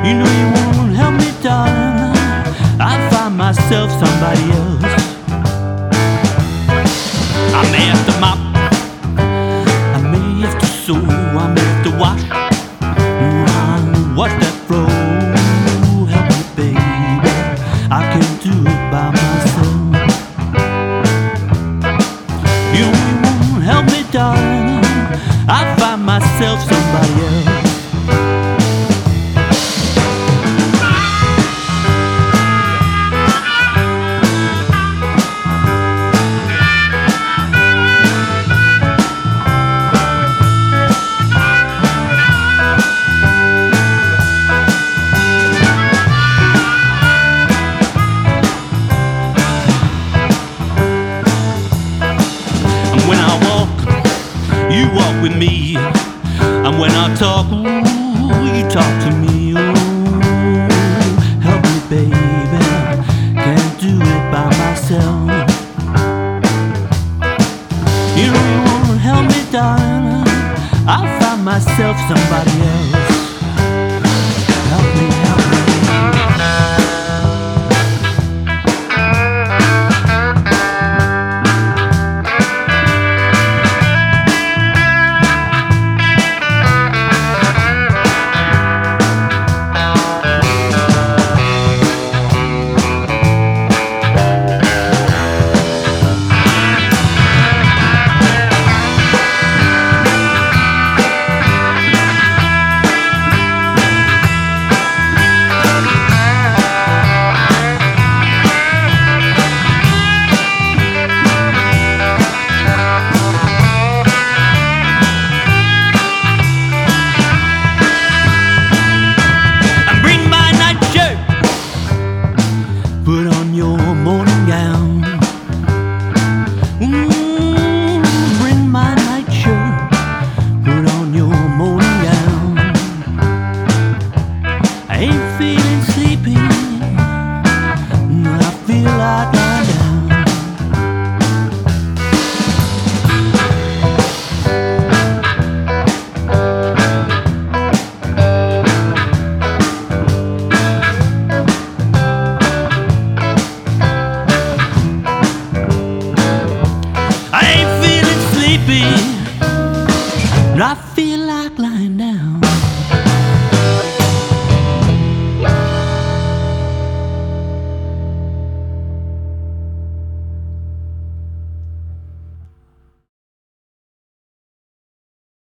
You know you won't help me, darling. I find myself somebody else. I may have to mop, I may have to sew, I may have to wash. Watch that flow. Help me, baby, I can't do it by myself. You won't help me, darling. I find myself somebody else. You walk with me, and when I talk, ooh, you talk to me. Ooh, help me, baby, can't do it by myself. You know you won't help me, darling. I'll find myself somebody else. Help me, help me. Put on your morning gown. Bring my nightshirt. Put on your morning gown. I ain't feeling